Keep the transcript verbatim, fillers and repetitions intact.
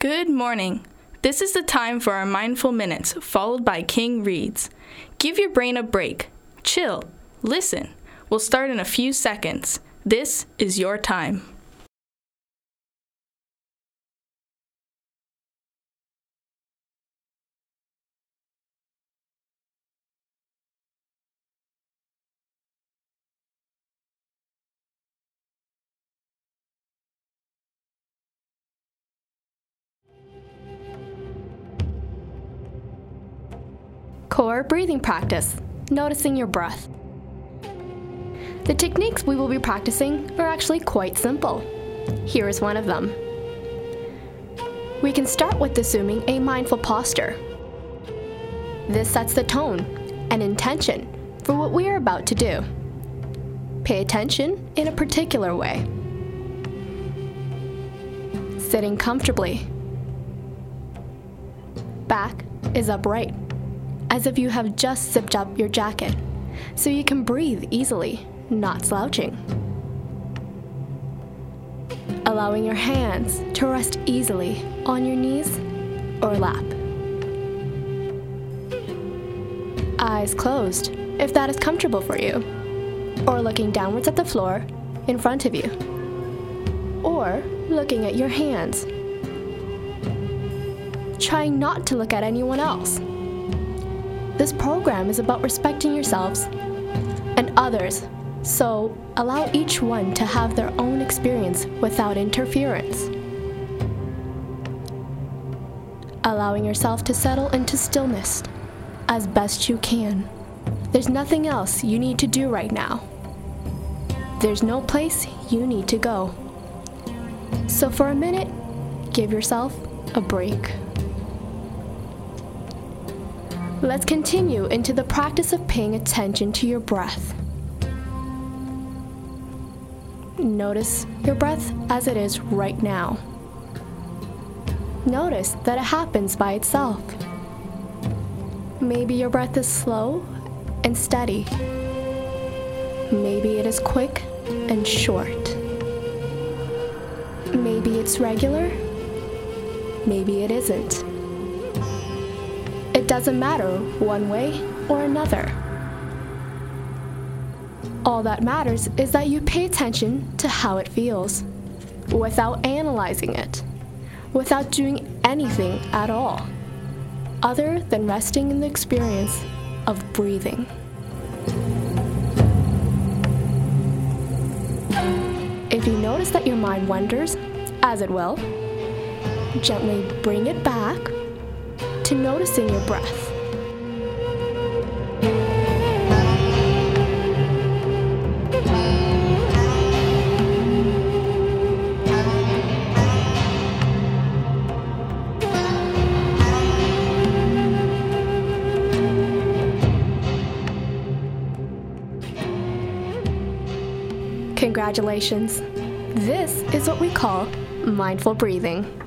Good morning. This is the time for our Mindful Minutes, followed by King Reads. Give your brain a break. Chill. Listen. We'll start in a few seconds. This is your time. Core breathing practice, noticing your breath. The techniques we will be practicing are actually quite simple. Here is one of them. We can start with assuming a mindful posture. This sets the tone and intention for what we are about to do. Pay attention in a particular way. Sitting comfortably. Back is upright, as if you have just zipped up your jacket, so you can breathe easily, not slouching. Allowing your hands to rest easily on your knees or lap. Eyes closed, if that is comfortable for you, or looking downwards at the floor in front of you, or looking at your hands. Trying not to look at anyone else. This program is about respecting yourselves and others, so allow each one to have their own experience without interference. Allowing yourself to settle into stillness as best you can. There's nothing else you need to do right now. There's no place you need to go. So for a minute, give yourself a break. Let's continue into the practice of paying attention to your breath. Notice your breath as it is right now. Notice that it happens by itself. Maybe your breath is slow and steady. Maybe it is quick and short. Maybe it's regular. Maybe it isn't. It doesn't matter one way or another. All that matters is that you pay attention to how it feels, without analyzing it, without doing anything at all, other than resting in the experience of breathing. If you notice that your mind wanders, as it will, gently bring it back to noticing your breath. Congratulations! This is what we call mindful breathing.